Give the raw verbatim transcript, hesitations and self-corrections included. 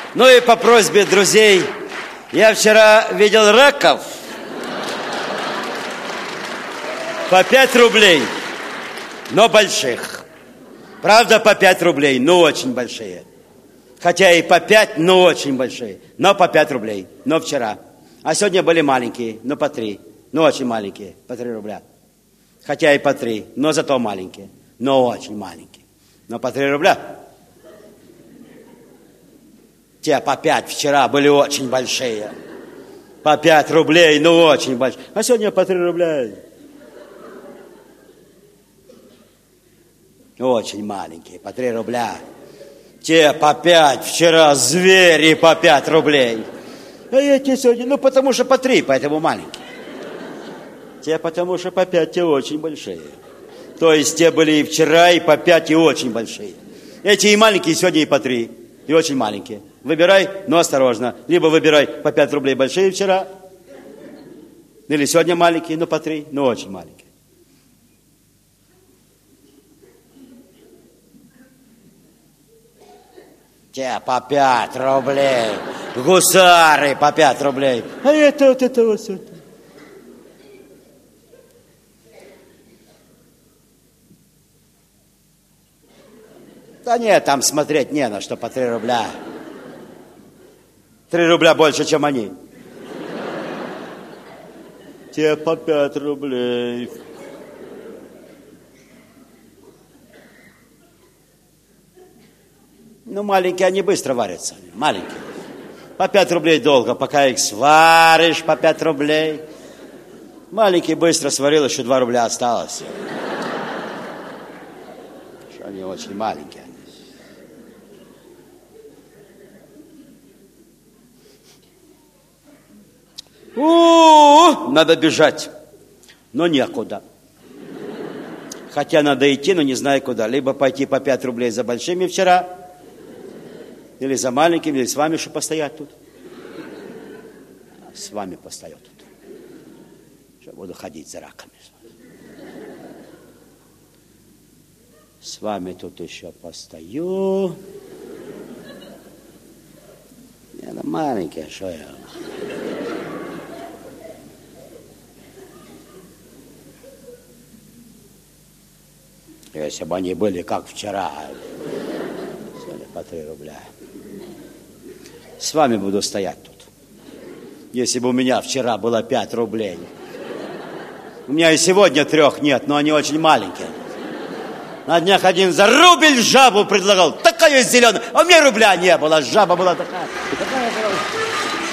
Ну и по просьбе друзей, я вчера видел раков по пять рублей, но больших. Правда, по пять рублей, но очень большие. Хотя и по пять, но очень большие. Но по пять рублей, но вчера. А сегодня были маленькие, но по три. Но очень маленькие, по три рубля. Хотя и по три, но зато маленькие. Но очень маленькие. Но по три рубля. Те по пять вчера были очень большие. По пять рублей, но очень большие. А сегодня по три рубля. Очень маленькие, по три рубля. Те по пять вчера звери по пять рублей. А эти сегодня, ну потому что по три, поэтому маленькие. Те потому что по пять, те очень большие. То есть те были и вчера, и по пять, и очень большие. Эти и маленькие сегодня, и по три, и очень маленькие. Выбирай, но осторожно. Либо выбирай по пять рублей большие вчера, или сегодня маленькие, но по три, но очень маленькие. Те по пять рублей. Гусары по пять рублей. А это вот это вот это. Да нет, там смотреть не на что по три рубля. Три рубля больше, чем они. Те по пять рублей. Ну, маленькие, они быстро варятся. Маленькие. По пять рублей долго, пока их сваришь по пять рублей. Маленький быстро сварил, еще два рубля осталось. Что они очень маленькие. У-у-у, надо бежать, но некуда. Хотя надо идти, но не знаю куда. Либо пойти по пять рублей за большими вчера, или за маленькими, или с вами, что постоять тут. С вами постою тут. Что буду ходить за раками. С вами тут еще постою. Я на маленький, что я... Если бы они были как вчера, сегодня по три рубля. С вами буду стоять тут. Если бы у меня вчера было пять рублей. У меня и сегодня трех нет, но они очень маленькие. На днях один за рубль жабу предлагал. Такая зеленая. А у меня рубля не было, жаба была такая. такая была.